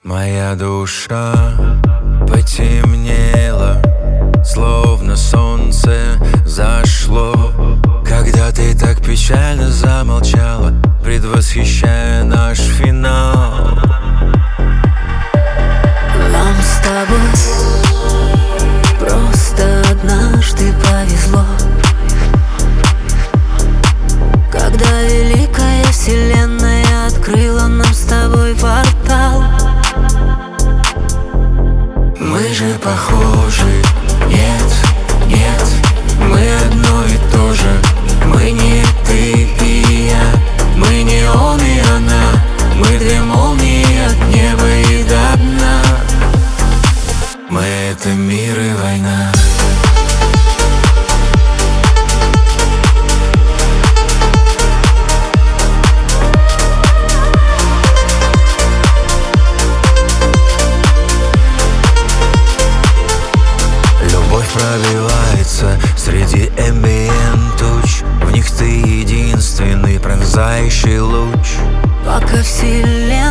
Моя душа потемнела, словно солнце зашло, когда ты так печально замолчала, предвосхищая наш финал. Нам с тобой просто однажды повезло, когда великая вселенная открыла нам с тобой портал. Мы же похожи, нет, нет, мы одно и то же. Мы не ты и я, мы не он и она, мы две молнии от неба и до дна. Мы — это мир и война. Пробивается среди ambient туч, в них ты единственный пронзающий луч. Пока вселенная